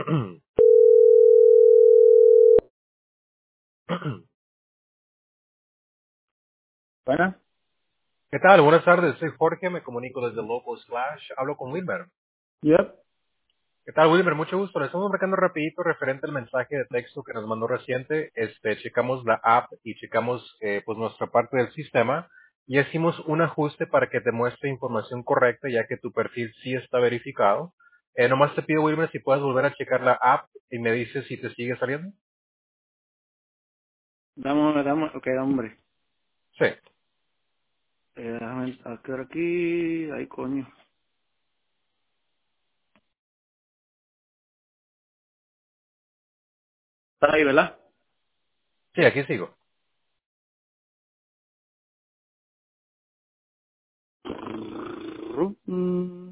Bueno, ¿Qué tal? Buenas tardes, soy Jorge, me comunico desde Local Slash, hablo con Wilmer. yep. ¿Qué tal, Wilmer? Mucho gusto. Le estamos marcando rapidito referente al mensaje de texto que nos mandó reciente. Checamos la app y checamos pues nuestra parte del sistema y hicimos un ajuste para que te muestre información correcta ya que tu perfil sí está verificado. Nomás te pido, Wilmer, si puedes volver a checar la app y me dices si te sigue saliendo. Ok, hombre. Sí. Déjame acá aquí, ay coño. Está ahí, ¿verdad? Sí, aquí sigo. Mm,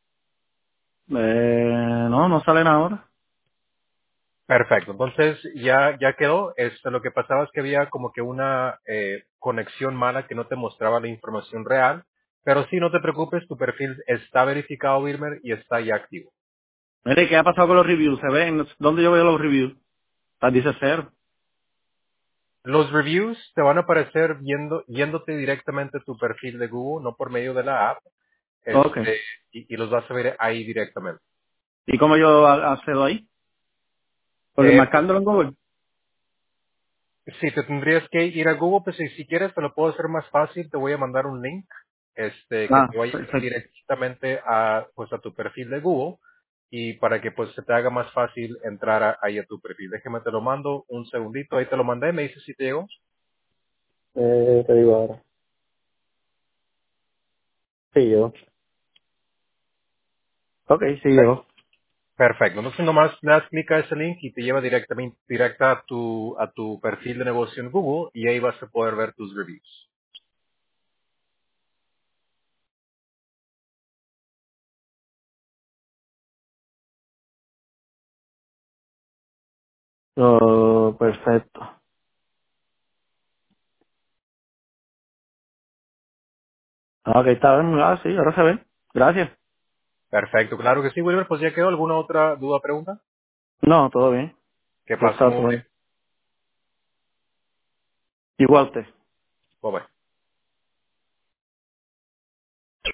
no, no salen ahora. Perfecto, entonces ya quedó. Lo que pasaba es que había como que una conexión mala que no te mostraba la información real, pero sí, no te preocupes, tu perfil está verificado, Wilmer, y está ya activo. Mire, ¿qué ha pasado con los reviews? ¿Se ven? ¿Dónde yo veo los reviews? Dice cero. Los reviews te van a aparecer yéndote directamente a tu perfil de Google, no por medio de la app, Ok. y los vas a ver ahí directamente. ¿Y cómo yo accedo ahí? Porque Eh, marcándolo en Google. Si te tendrías que ir a Google, pues si quieres te lo puedo hacer más fácil, te voy a mandar un link, que Ah, te vaya perfecto. directamente a, pues a tu perfil de Google y para que pues se te haga más fácil entrar ahí a tu perfil. Déjame te lo mando un segundito, ahí te lo mandé, me dices si te llegó. Te digo ahora. Sí, llegó. Ok, sí, llegó. Perfecto, entonces nomás le das clic a ese link y te lleva directa a tu perfil de negocio en Google y ahí vas a poder ver tus reviews. Oh, perfecto. Ok, está bien. Ah, sí, ahora se ve. Gracias. Perfecto, claro que sí, Wilmer, pues ya quedó. ¿Alguna otra duda o pregunta? No, todo bien. Que Ya pase está muy todo bien. bien. Igual usted. Bye bye.